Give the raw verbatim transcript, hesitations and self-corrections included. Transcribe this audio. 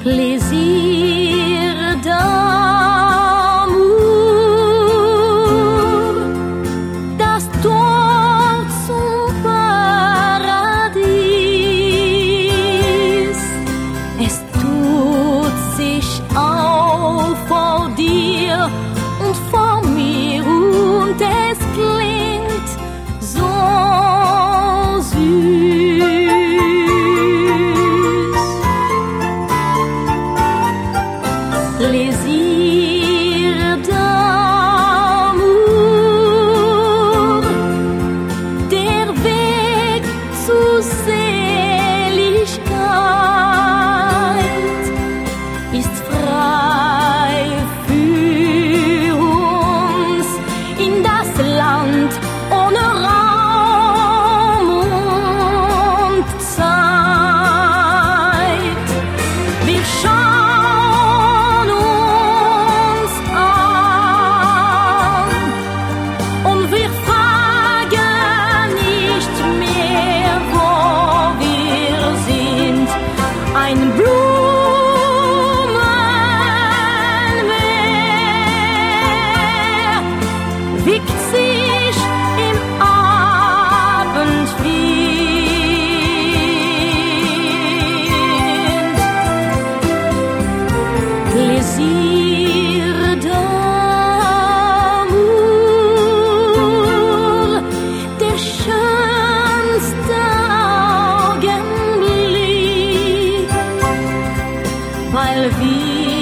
Plaisir d'amour, das Tor zum Paradies. Es tut sich auf vor dir und vor mir und es klingt so süß. Plaisir d'amour, der Weg zur Seligkeit ist frei für uns in das Land ohne Raum und Zeit. Wir schauen uns an und wir fragen nicht mehr, wo wir sind. Ein Blumenmeer wiegt sich im Abendwind. Plaisir d'amour, der schönste Augenblick, weil wir